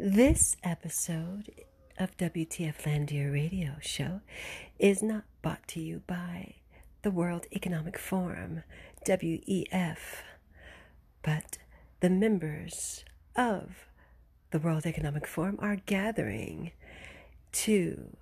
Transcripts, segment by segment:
This episode of WTF Landia Radio Show is not brought to you by the World Economic Forum, WEF, but the members of the World Economic Forum are gathering to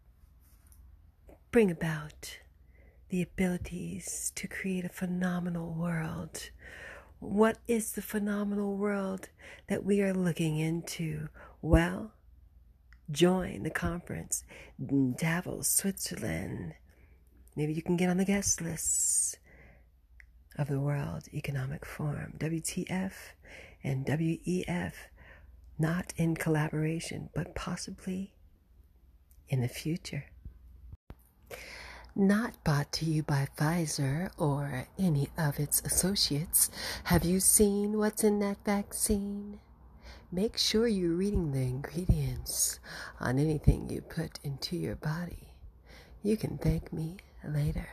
bring about the abilities to create a phenomenal world. What is the phenomenal world that we are looking into? Well, join the conference in Davos, Switzerland. Maybe you can get on the guest list of the World Economic Forum, WTF and WEF, not in collaboration, but possibly in the future. Not brought to you by Pfizer or any of its associates. Have you seen what's in that vaccine? Make sure you're reading the ingredients on anything you put into your body. You can thank me later.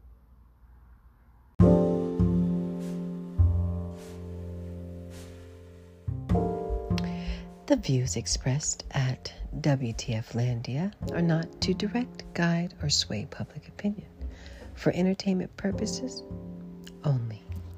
The views expressed at WTF Landia are not to direct, guide, or sway public opinion. For entertainment purposes only.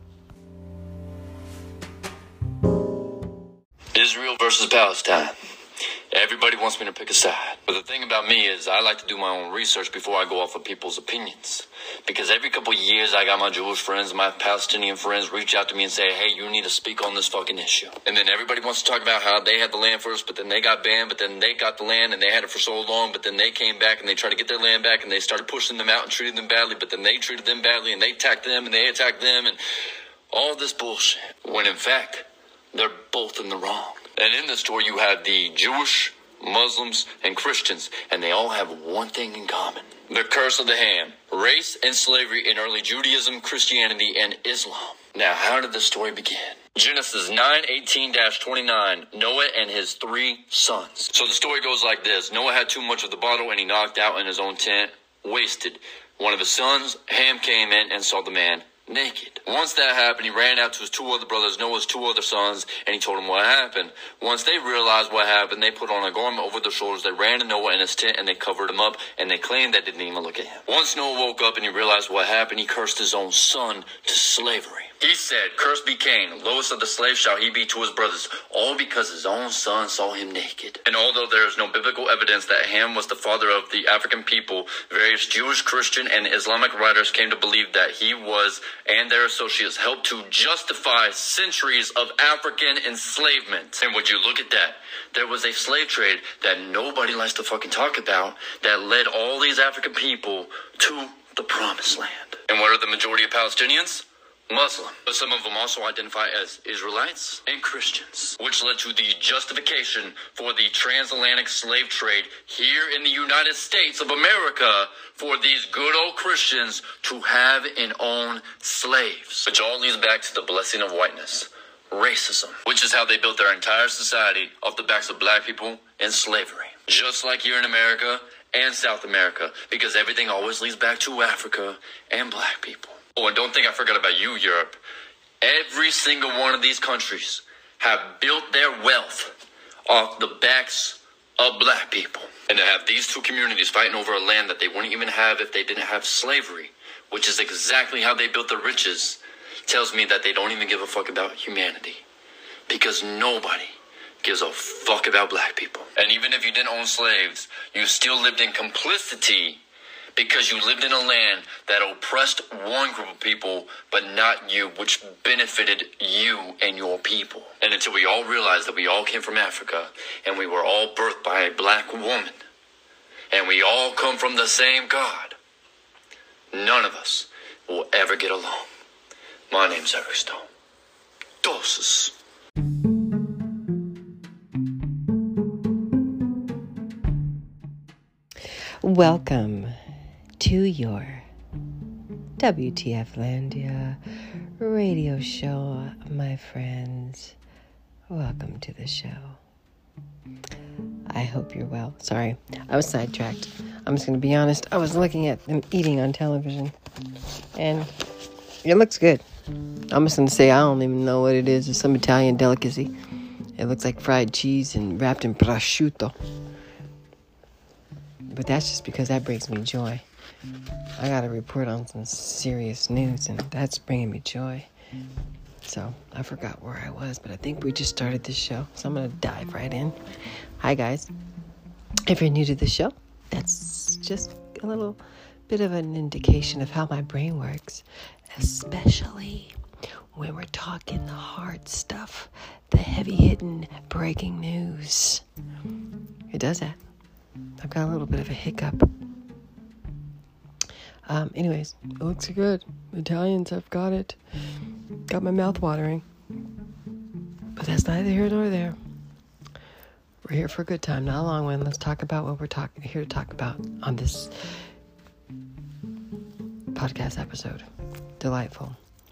Israel versus Palestine. Everybody wants me to pick a side. But the thing about me is I like to do my own research before I go off of people's opinions. Because every couple of years I got my Jewish friends, my Palestinian friends reach out to me and say, hey, you need to speak on this fucking issue. And then everybody wants to talk about how they had the land first, but then they got banned, but then they got the land and they had it for so long, but then they came back and they tried to get their land back and they started pushing them out and treated them badly, but then they treated them badly and they attacked them and they attacked them and all this bullshit. When in fact, they're both in the wrong. And in this story, you have the Jewish, Muslims, and Christians, and they all have one thing in common. The curse of the hand, race and slavery in early Judaism, Christianity, and Islam. Now, how did this story begin? Genesis 9:18-29, Noah and his 3 sons. So the story goes like this. Noah had too much of the bottle, and he knocked out in his own tent, wasted. One of his sons, Ham, came in and saw the man naked. Once that happened, he ran out to his 2 other brothers, Noah's 2 other sons, and he told them what happened. Once they realized what happened, they put on a garment over their shoulders. They ran to Noah in his tent, and they covered him up, and they claimed they didn't even look at him. Once Noah woke up and he realized what happened, he cursed his own son to slavery. He said, cursed be Cain, lowest of the slaves shall he be to his brothers, all because his own son saw him naked. And although there is no biblical evidence that Ham was the father of the African people, various Jewish, Christian, and Islamic writers came to believe that he was, and their associates helped to justify centuries of African enslavement. And would you look at that? There was a slave trade that nobody likes to fucking talk about that led all these African people to the promised land. And what are the majority of Palestinians? Muslim, but some of them also identify as Israelites and Christians, which led to the justification for the transatlantic slave trade here in the United States of America for these good old Christians to have and own slaves. Which all leads back to the blessing of whiteness, racism, which is how they built their entire society off the backs of black people and slavery. Just like here in America and South America, because everything always leads back to Africa and black people. Oh, and don't think I forgot about you, Europe. Every single one of these countries have built their wealth off the backs of black people. And to have these 2 communities fighting over a land that they wouldn't even have if they didn't have slavery, which is exactly how they built their riches, tells me that they don't even give a fuck about humanity. Because nobody gives a fuck about black people. And even if you didn't own slaves, you still lived in complicity because you lived in a land that oppressed one group of people, but not you, which benefited you and your people. And until we all realized that we all came from Africa, and we were all birthed by a black woman, and we all come from the same God, none of us will ever get along. My name's Eric Stone. Doses. Welcome to your WTF Landia radio show, my friends. Welcome to the show. I hope you're well. Sorry, I was sidetracked. I'm just going to be honest. I was looking at them eating on television, and it looks good. I'm just going to say I don't even know what it is. It's some Italian delicacy. It looks like fried cheese and wrapped in prosciutto. But that's just because that brings me joy. I got to report on some serious news, and that's bringing me joy. So I forgot where I was, but I think we just started this show. So I'm going to dive right in. Hi, guys. If you're new to the show, that's just a little bit of an indication of how my brain works, especially when we're talking the hard stuff, the heavy-hitting breaking news. It does that. I've got a little bit of a hiccup. Anyways, it looks good. Italians, I've got it. Got my mouth watering. But that's neither here nor there. We're here for a good time, not a long one. Let's talk about what we're here to talk about on this podcast episode. Delightful.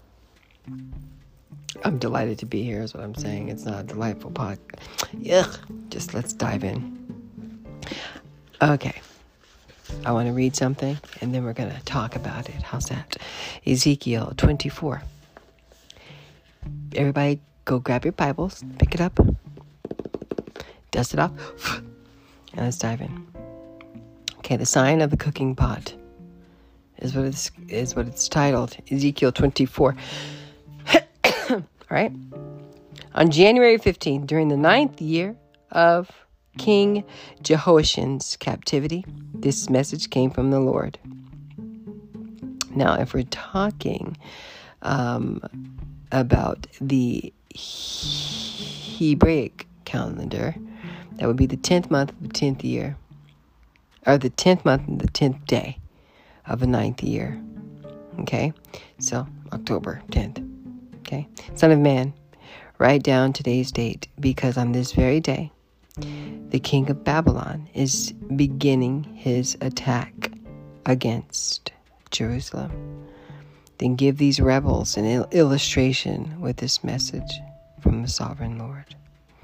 I'm delighted to be here is what I'm saying. It's not a delightful podcast. Ugh. Just let's dive in. Okay. I want to read something, and then we're going to talk about it. How's that? Ezekiel 24. Everybody go grab your Bibles, pick it up, dust it off, and let's dive in. Okay, the sign of the cooking pot is what it's titled. Ezekiel 24. All right. On January 15th, during the 9th year of King Jehoiachin's captivity, this message came from the Lord. Now, if we're talking about the Hebraic calendar, that would be the 10th month of the 10th year, or the 10th month and the 10th day of the 9th year. Okay, so October 10th. Okay, Son of man, write down today's date, because on this very day, the king of Babylon is beginning his attack against Jerusalem. Then give these rebels an illustration with this message from the sovereign Lord.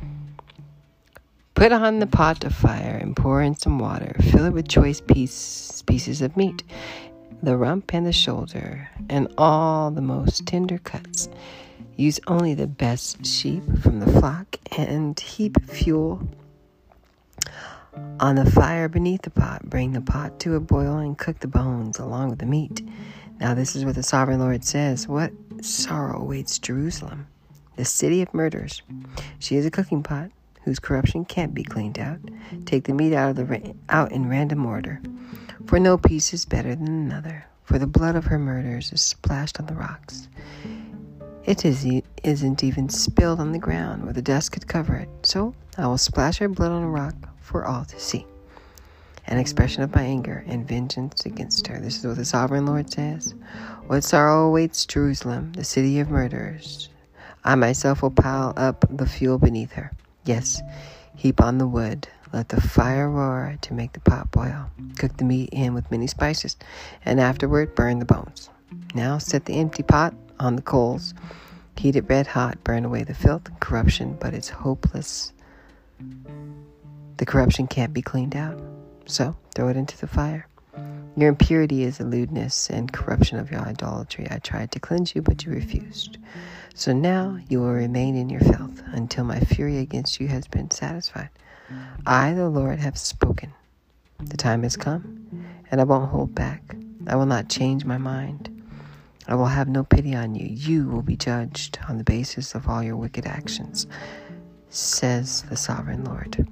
Put on the pot of fire and pour in some water. Fill it with choice pieces of meat, the rump and the shoulder, and all the most tender cuts. Use only the best sheep from the flock, and heap fuel on the fire beneath the pot. Bring the pot to a boil and cook the bones along with the meat. Now this is what the sovereign Lord says. What sorrow awaits Jerusalem, the city of murders. She is a cooking pot whose corruption can't be cleaned out. Take the meat out in random order, for no piece is better than another. For the blood of her murders is splashed on the rocks. It isn't even spilled on the ground where the dust could cover it. So I will splash her blood on a rock for all to see. An expression of my anger and vengeance against her. This is what the sovereign Lord says. What sorrow awaits Jerusalem, the city of murderers. I myself will pile up the fuel beneath her. Yes, heap on the wood. Let the fire roar to make the pot boil. Cook the meat in with many spices, and afterward burn the bones. Now set the empty pot on the coals. Heat it red hot. Burn away the filth and corruption, but it's hopeless. The corruption can't be cleaned out. So throw it into the fire. Your impurity is the lewdness and corruption of your idolatry. I tried to cleanse you, but you refused. So now you will remain in your filth until my fury against you has been satisfied. I, the Lord, have spoken. The time has come, and I won't hold back. I will not change my mind. I will have no pity on you. You will be judged on the basis of all your wicked actions, says the sovereign Lord.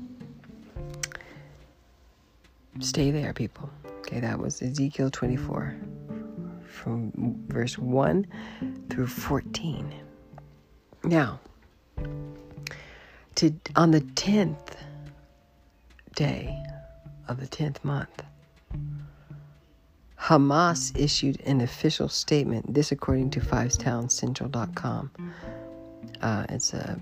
Stay there, people. Okay, that was Ezekiel 24, from verse 1 through 14. Now, on the 10th day of the 10th month, Hamas issued an official statement. This according to FivesTownsCentral.com. It's a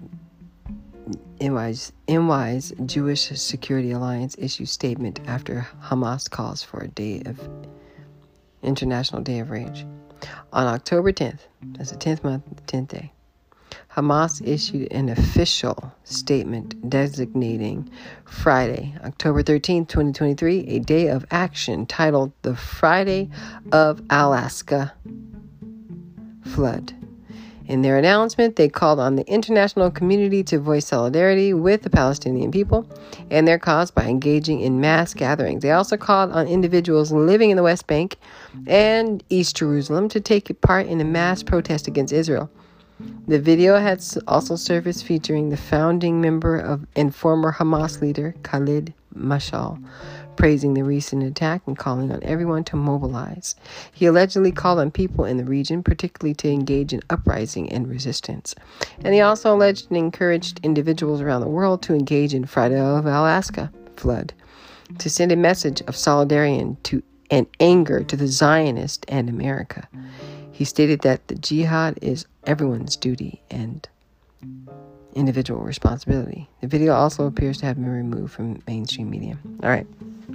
NY's Jewish Security Alliance issued statement after Hamas calls for a International Day of Rage. On October 10th, that's the 10th month, the 10th day, Hamas issued an official statement designating Friday, October 13th, 2023, a day of action titled the Friday of Alaska Flood. In their announcement, they called on the international community to voice solidarity with the Palestinian people and their cause by engaging in mass gatherings. They also called on individuals living in the West Bank and East Jerusalem to take part in a mass protest against Israel. The video had also surfaced featuring the founding member and former Hamas leader Khalid Mashal, praising the recent attack and calling on everyone to mobilize. He allegedly called on people in the region, particularly to engage in uprising and resistance. And he also alleged and encouraged individuals around the world to engage in Friday of Alaska flood, to send a message of solidarity and anger to the Zionists and America. He stated that the jihad is everyone's duty and individual responsibility. The video also appears to have been removed from mainstream media. All right.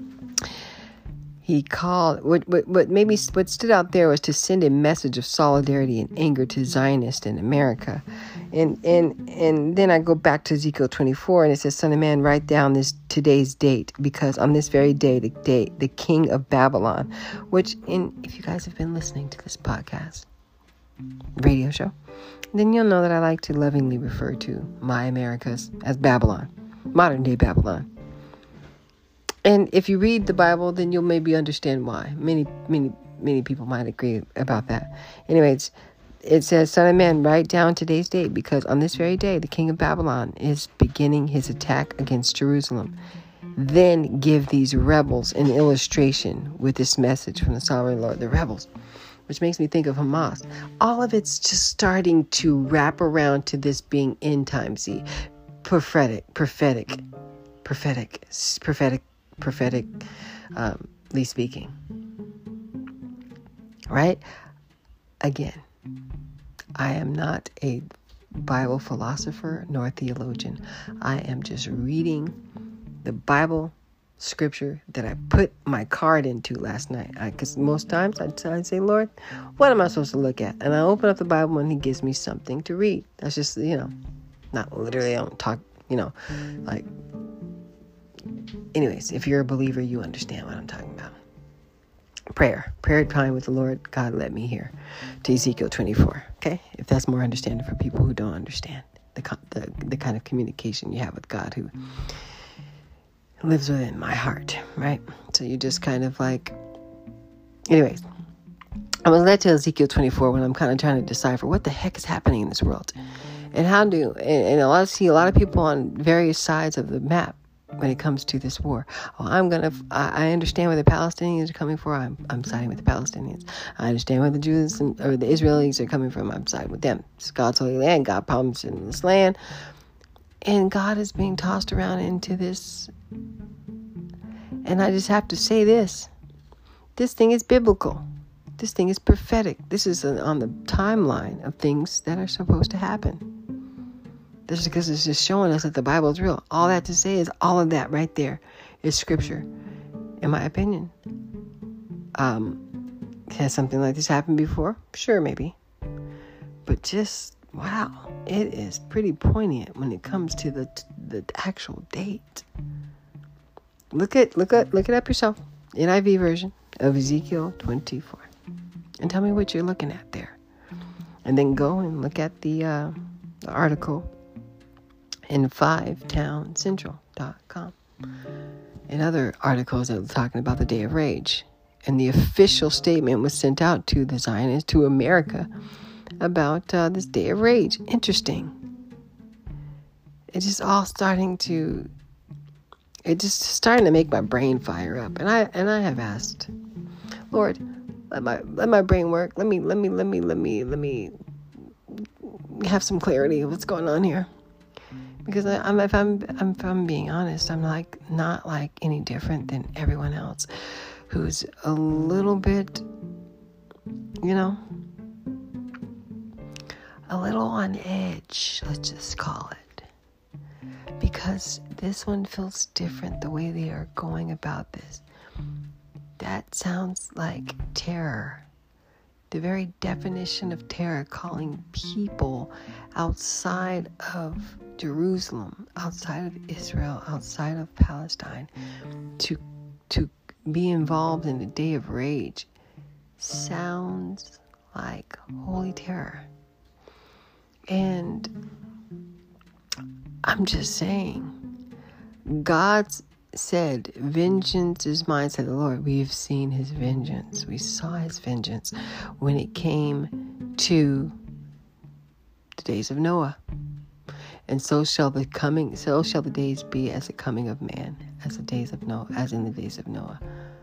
He called, what stood out there was to send a message of solidarity and anger to Zionists in America. And then I go back to Ezekiel 24, and it says, Son of man, write down today's date, because on this very day, the king of Babylon, if you guys have been listening to this podcast, radio show, then you'll know that I like to lovingly refer to my Americas as Babylon, modern day Babylon. And if you read the Bible, then you'll maybe understand why. Many people might agree about that. Anyways, it says, Son of man, write down today's date, because on this very day, the king of Babylon is beginning his attack against Jerusalem. Then give these rebels an illustration with this message from the sovereign Lord, the rebels, which makes me think of Hamas. All of it's just starting to wrap around to this being end time. See, prophetically speaking. Right? Again, I am not a Bible philosopher nor theologian. I am just reading the Bible scripture that I put my card into last night. Because most times I say, Lord, what am I supposed to look at? And I open up the Bible and he gives me something to read. That's just, not literally, I don't talk, like, anyways, if you're a believer, you understand what I'm talking about. Prayer time with the Lord. God, let me hear to Ezekiel 24. Okay, if that's more understanding for people who don't understand the kind of communication you have with God, who lives within my heart, right? So you just kind of like, anyways, I was led to Ezekiel 24 when I'm kind of trying to decipher what the heck is happening in this world, and and a lot of people on various sides of the map when it comes to this war. I understand where the Palestinians are coming from. I'm siding with the Palestinians. I understand where the Jews or the Israelis are coming from. I'm siding with them. It's God's holy land. God promised in this land. And God is being tossed around into this. And I just have to say this. This thing is biblical. This thing is prophetic. This is on the timeline of things that are supposed to happen. This is because it's just showing us that the Bible is real. All that to say is all of that right there is scripture, in my opinion. Has something like this happened before? Sure, maybe. But just, wow, it is pretty poignant when it comes to the actual date. Look it up yourself. NIV version of Ezekiel 24. And tell me what you're looking at there. And then go and look at the article in 5towncentral.com and other articles that were talking about the Day of Rage. And the official statement was sent out to the Zionists, to America, about this Day of Rage. Interesting. It's just starting to make my brain fire up. And I have asked, Lord, let my brain work. Let me have some clarity of what's going on here. Because if I'm being honest, I'm not like any different than everyone else who's a little bit, a little on edge, let's just call it. Because this one feels different the way they are going about this. That sounds like terror. The very definition of terror, calling people outside of Jerusalem, outside of Israel, outside of Palestine, to be involved in a day of rage, sounds like holy terror. And I'm just saying, God said, vengeance is mine, said the Lord. We have seen his vengeance. We saw his vengeance when it came to the days of Noah. And so shall the days be as the coming of man, as the days of Noah, as in the days of Noah.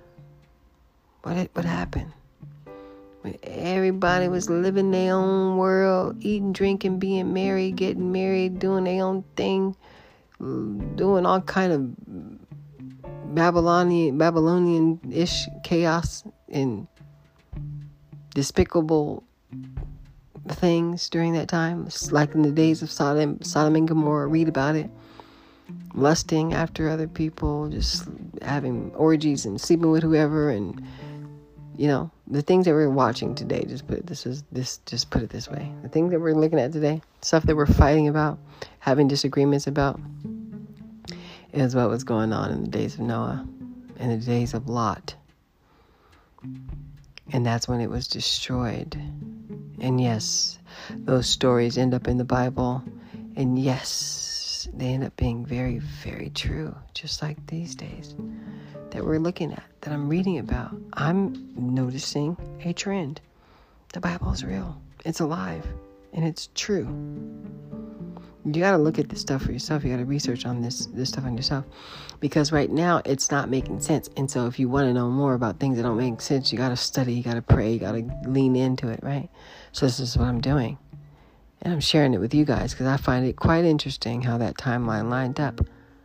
What happened? When everybody was living their own world, eating, drinking, being merry, getting married, doing their own thing, doing all kind of Babylonian-ish chaos and despicable things during that time. It's like in the days of Sodom and Gomorrah. Read about it. Lusting after other people, just having orgies and sleeping with whoever, and the things that we're watching today. Just put it this way: the things that we're looking at today, stuff that we're fighting about, having disagreements about, is what was going on in the days of Noah, and the days of Lot, and that's when it was destroyed. And yes, those stories end up in the Bible, and yes, they end up being very, very true, just like these days that we're looking at, that I'm reading about. I'm noticing a trend. The Bible is real. It's alive, and it's true. You got to look at this stuff for yourself. You got to research on this stuff on yourself, because right now it's not making sense. And so if you want to know more about things that don't make sense, you got to study, you got to pray, you got to lean into it, right? So this is what I'm doing, and I'm sharing it with you guys because I find it quite interesting how that timeline lined up.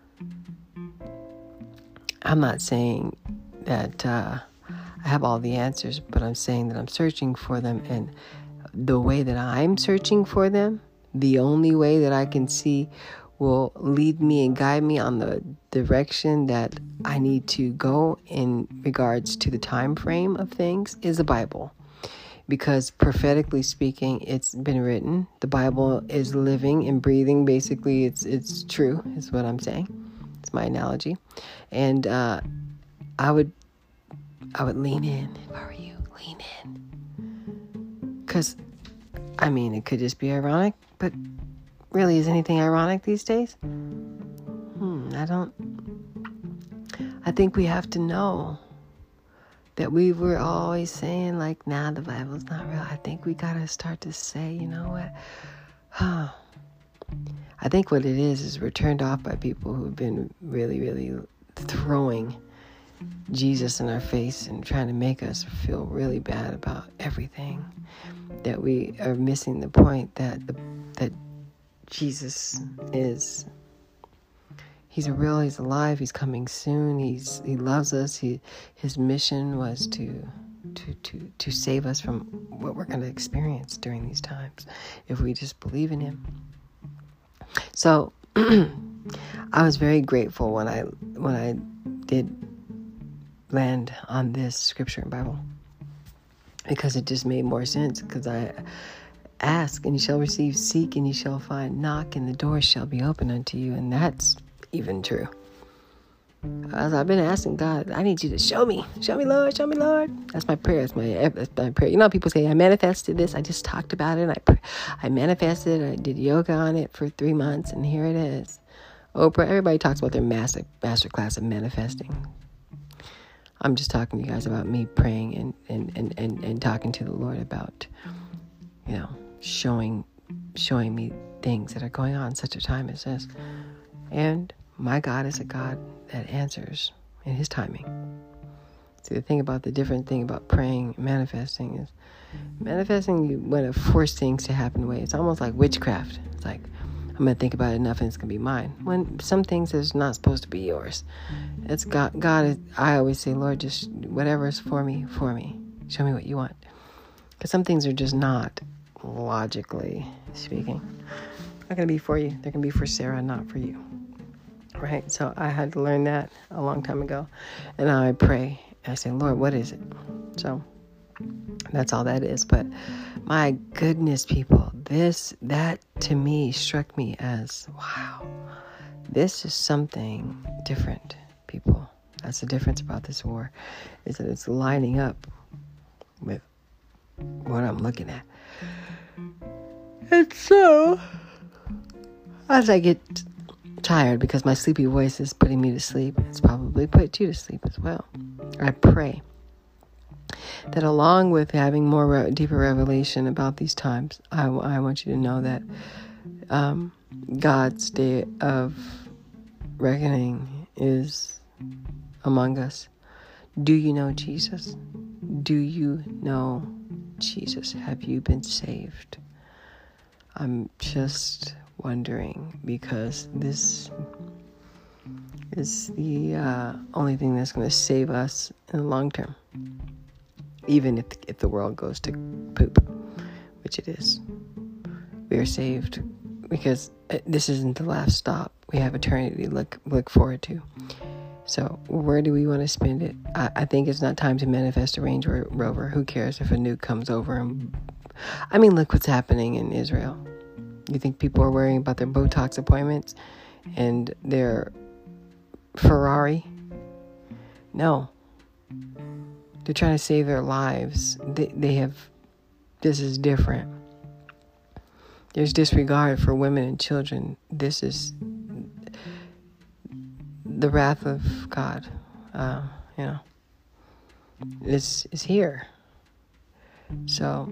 I'm not saying that I have all the answers, but I'm saying that I'm searching for them, and the way that I'm searching for them, the only way that I can see will lead me and guide me on the direction that I need to go in regards to the time frame of things is the Bible. Because prophetically speaking, it's been written. The Bible is living and breathing. Basically, it's true, is what I'm saying. It's my analogy. And I would lean in if I were you. Lean in. Because, it could just be ironic, but really, is anything ironic these days? I think we have to know that we were always saying, the Bible's not real. I think we got to start to say, you know what? I think what it is we're turned off by people who've been really, really throwing Jesus in our face and trying to make us feel really bad about everything. That we are missing the point that Jesus is... He's real, he's alive, he's coming soon, he loves us. His mission was to save us from what we're going to experience during these times if we just believe in him. So I was very grateful when I did land on this scripture and Bible, because it just made more sense. Because I ask and you shall receive, seek and you shall find, knock and the door shall be open unto you. And that's even true. As I've been asking God, I need you to show me, Lord, show me, Lord. That's my prayer. That's my prayer. People say I manifested this. I just talked about it. I manifested. I did yoga on it for 3 months, and here it is. Oprah. Everybody talks about their master class of manifesting. I'm just talking to you guys about me praying and talking to the Lord about, showing me things that are going on in such a time as this. And my God is a God that answers in his timing. See, the different thing about praying and manifesting is you want to force things to happen away. It's almost like witchcraft. It's like, I'm going to think about it enough and it's going to be mine. When some things is not supposed to be yours. It's God is, I always say, Lord, just whatever is for me. Show me what you want. Because some things are just not, logically speaking, not going to be for you. They're going to be for Sarah, not for you. Right? So I had to learn that a long time ago. And now I pray. And I say, Lord, what is it? So that's all that is. But my goodness, people, that to me struck me as, wow, this is something different, people. That's the difference about this war, is that it's lining up with what I'm looking at. And so, as I get tired, because my sleepy voice is putting me to sleep, it's probably put you to sleep as well. I pray that along with having more deeper revelation about these times, I want you to know that God's day of reckoning is among us. Do you know Jesus? Do you know Jesus? Have you been saved? I'm just wondering, because this is the only thing that's going to save us in the long term. Even if the world goes to poop, which it is. We are saved because this isn't the last stop. We have eternity to look forward to. So where do we want to spend it? I think it's not time to manifest a Range Rover. Who cares if a nuke comes over? Look what's happening in Israel. You think people are worrying about their Botox appointments and their Ferrari? No. They're trying to save their lives. This is different. There's disregard for women and children. This is the wrath of God. Is here. So,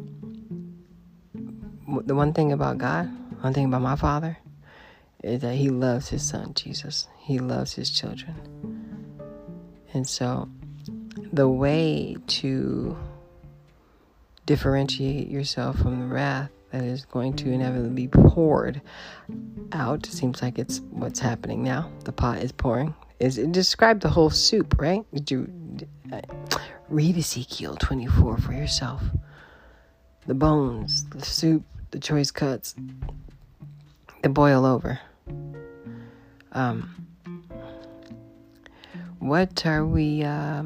the one thing about God, one thing about my Father, is that He loves His Son, Jesus. He loves His children. And so, the way to differentiate yourself from the wrath that is going to inevitably be poured out, seems like it's what's happening now. The pot is pouring. It described the whole soup, right? Did you read Ezekiel 24 for yourself? The bones, the soup, the choice cuts, they boil over. What are we,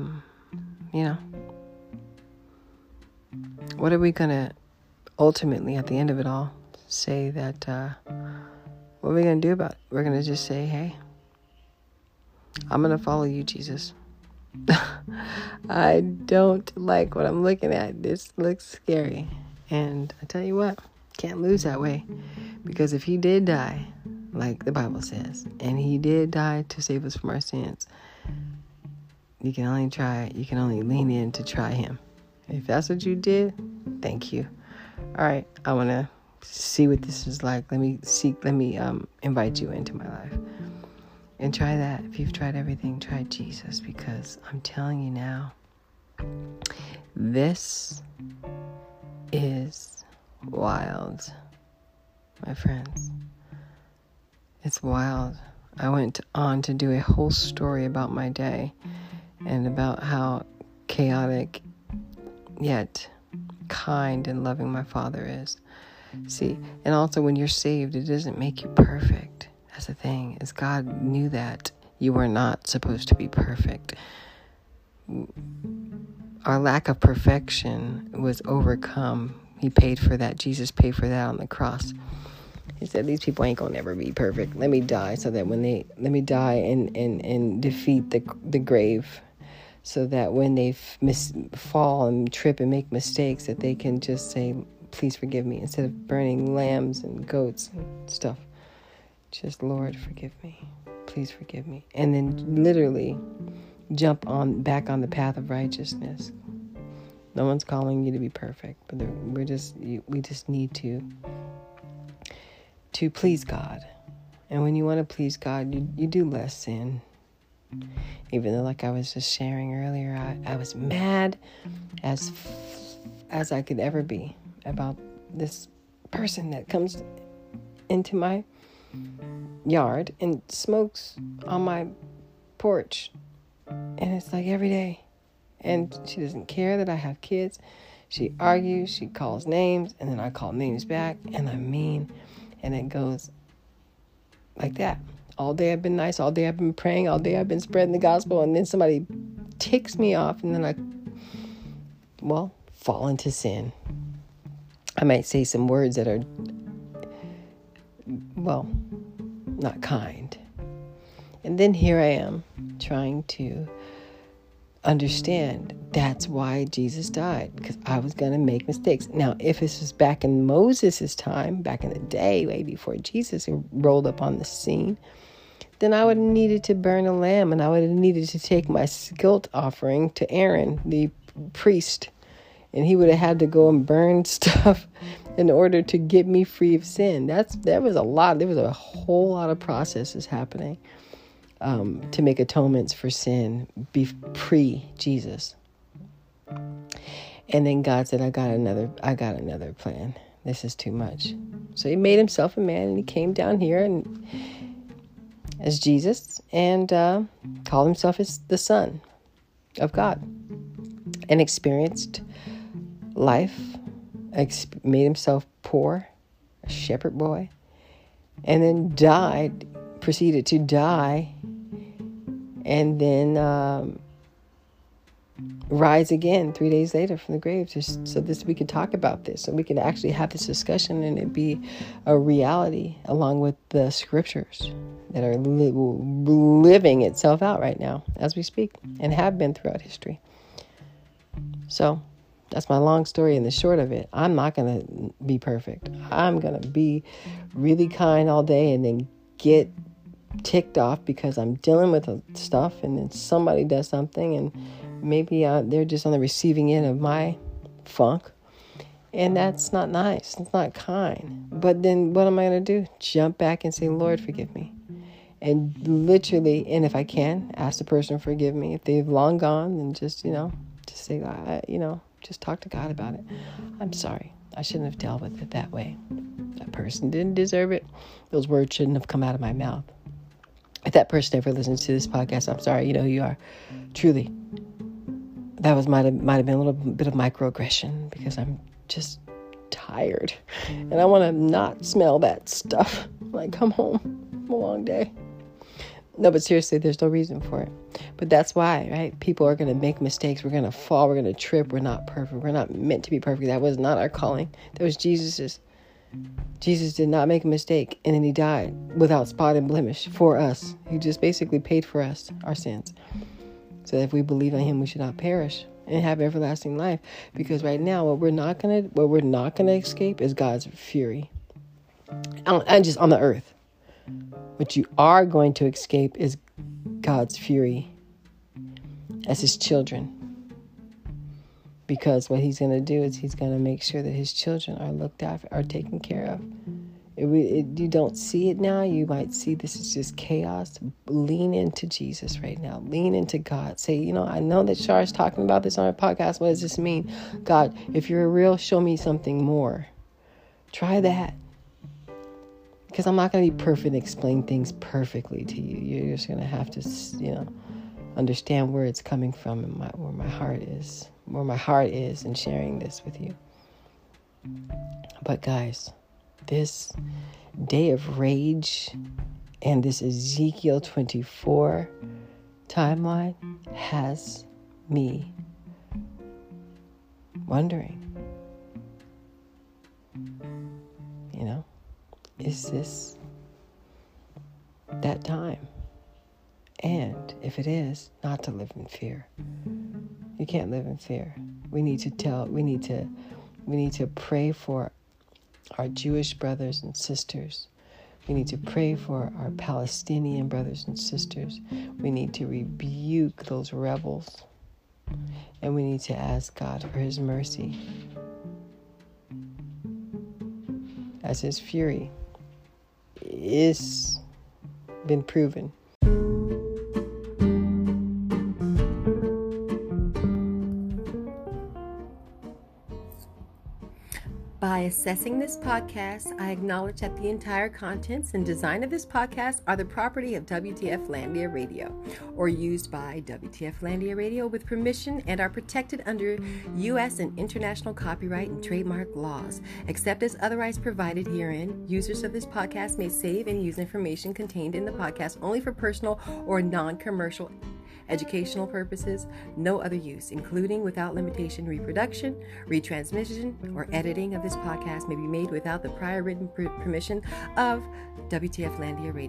what are we going to ultimately, at the end of it all, say that, what are we going to do about it? We're going to just say, hey, I'm going to follow you, Jesus. I don't like what I'm looking at. This looks scary. And I tell you what, can't lose that way. Because if He did die, like the Bible says, and He did die to save us from our sins, you can only lean in to try Him. If that's what you did, thank you. All right, I want to see what this is like. Let me invite you into my life. And try that. If you've tried everything, try Jesus, because I'm telling you now, this is wild, my friends. It's wild. I went on to do a whole story about my day and about how chaotic yet kind and loving my Father is. See, and also when you're saved, it doesn't make you perfect. That's the thing, is God knew that you were not supposed to be perfect. Our lack of perfection was overcome. He paid for that. Jesus paid for that on the cross. He said, these people ain't gonna never be perfect. Let me die so that let me die and defeat the grave, so that when they fall and trip and make mistakes, that they can just say, please forgive me, instead of burning lambs and goats and stuff. Just, Lord, forgive me. Please forgive me. And then literally jump back on the path of righteousness. No one's calling you to be perfect, but we just need to please God. And when you want to please God, you do less sin. Even though, like I was just sharing earlier, I was mad as I could ever be about this person that comes into my yard and smokes on my porch. And it's like every day. And she doesn't care that I have kids. She argues, she calls names, and then I call names back, and I'm mean. And it goes like that. All day I've been nice, all day I've been praying, all day I've been spreading the gospel, and then somebody ticks me off, and then I fall into sin. I might say some words that are, not kind. And then here I am trying to understand that's why Jesus died, because I was going to make mistakes. Now, if this was back in Moses' time, back in the day, way before Jesus rolled up on the scene, then I would have needed to burn a lamb, and I would have needed to take my guilt offering to Aaron, the priest, and he would have had to go and burn stuff in order to get me free of sin. There was a whole lot of processes happening to make atonements for sin pre-Jesus. And then God said, I got another plan. This is too much. So he made himself a man, and he came down here and as Jesus, and called himself the Son of God, and experienced life, made himself poor, a shepherd boy, and then proceeded to die, and then rise again 3 days later from the grave, just so we could talk about this, so we could actually have this discussion and it be a reality along with the scriptures that are living itself out right now as we speak and have been throughout history. So that's my long story, and the short of it, I'm not going to be perfect. I'm going to be really kind all day and then get ticked off because I'm dealing with stuff, and then somebody does something, and maybe they're just on the receiving end of my funk, and that's not nice. It's not kind. But then what am I going to do? Jump back and say, Lord, forgive me. And literally, and if I can, ask the person to forgive me. If they've long gone, then just say, just talk to God about it. I'm sorry. I shouldn't have dealt with it that way. That person didn't deserve it. Those words shouldn't have come out of my mouth. If that person ever listens to this podcast, I'm sorry. You know who you are. Truly. That might have been a little bit of microaggression, because I'm just tired. And I want to not smell that stuff when I come home. A long day. No, but seriously, there's no reason for it. But that's why, right? People are going to make mistakes. We're going to fall. We're going to trip. We're not perfect. We're not meant to be perfect. That was not our calling. That was Jesus's. Jesus did not make a mistake, and then he died without spot and blemish for us. He just basically paid for us, our sins. So that if we believe in him, we should not perish and have everlasting life. Because right now, what we're not gonna escape is God's fury, and just on the earth. What you are going to escape is God's fury as his children. Because what he's going to do is he's going to make sure that his children are looked after, are taken care of. You don't see it now. You might see this is just chaos. Lean into Jesus right now. Lean into God. Say, I know that Shar is talking about this on her podcast. What does this mean? God, if you're real, show me something more. Try that. Because I'm not going to be perfect and explain things perfectly to you. You're just going to have to, understand where it's coming from and where my heart is in sharing this with you. But guys, this day of rage and this Ezekiel 24 timeline has me wondering, is this that time? And if it is, not to live in fear. You can't live in fear. We need to pray for our Jewish brothers and sisters. We need to pray for our Palestinian brothers and sisters. We need to rebuke those rebels. And we need to ask God for his mercy, as his fury is been proven. By assessing this podcast, I acknowledge that the entire contents and design of this podcast are the property of WTF Landia Radio, or used by WTF Landia Radio with permission, and are protected under U.S. and international copyright and trademark laws. Except as otherwise provided herein, users of this podcast may save and use information contained in the podcast only for personal or non-commercial educational purposes. No other use, including without limitation reproduction, retransmission, or editing of this podcast may be made without the prior written permission of WTF Landia Radio.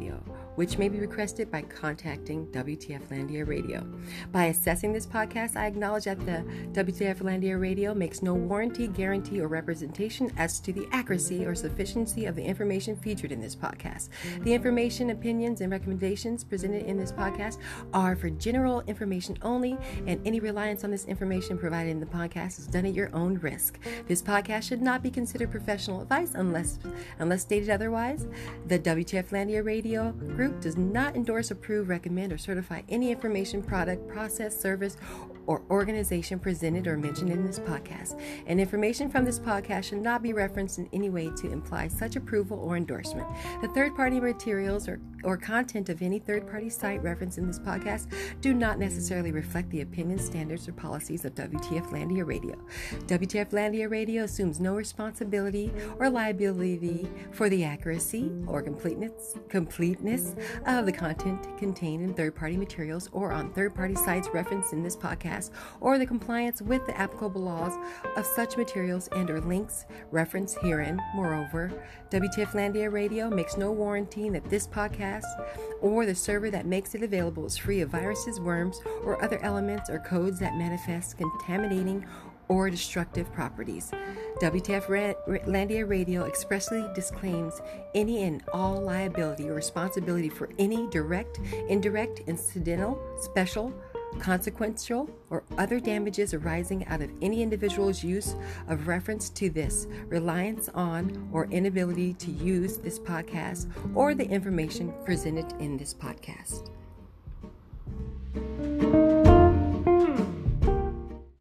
which may be requested by contacting WTF Landia Radio. By assessing this podcast, I acknowledge that the WTF Landia Radio makes no warranty, guarantee, or representation as to the accuracy or sufficiency of the information featured in this podcast. The information, opinions, and recommendations presented in this podcast are for general information only, and any reliance on this information provided in the podcast is done at your own risk. This podcast should not be considered professional advice unless stated otherwise. The WTF Landia Radio Group does not endorse, approve, recommend, or certify any information, product, process, service, or organization presented or mentioned in this podcast. And information from this podcast should not be referenced in any way to imply such approval or endorsement. The third-party materials or content of any third-party site referenced in this podcast do not necessarily reflect the opinions, standards, or policies of WTF Landia Radio. WTF Landia Radio assumes no responsibility or liability for the accuracy or completeness of the content contained in third-party materials or on third-party sites referenced in this podcast, or the compliance with the applicable laws of such materials and or links referenced herein. Moreover, WTF Landia Radio makes no warranty that this podcast or the server that makes it available is free of viruses, worms, or other elements or codes that manifest contaminating or destructive properties. WTF Landia Radio expressly disclaims any and all liability or responsibility for any direct, indirect, incidental, special, consequential, or other damages arising out of any individual's use of reference to this, reliance on, or inability to use this podcast or the information presented in this podcast.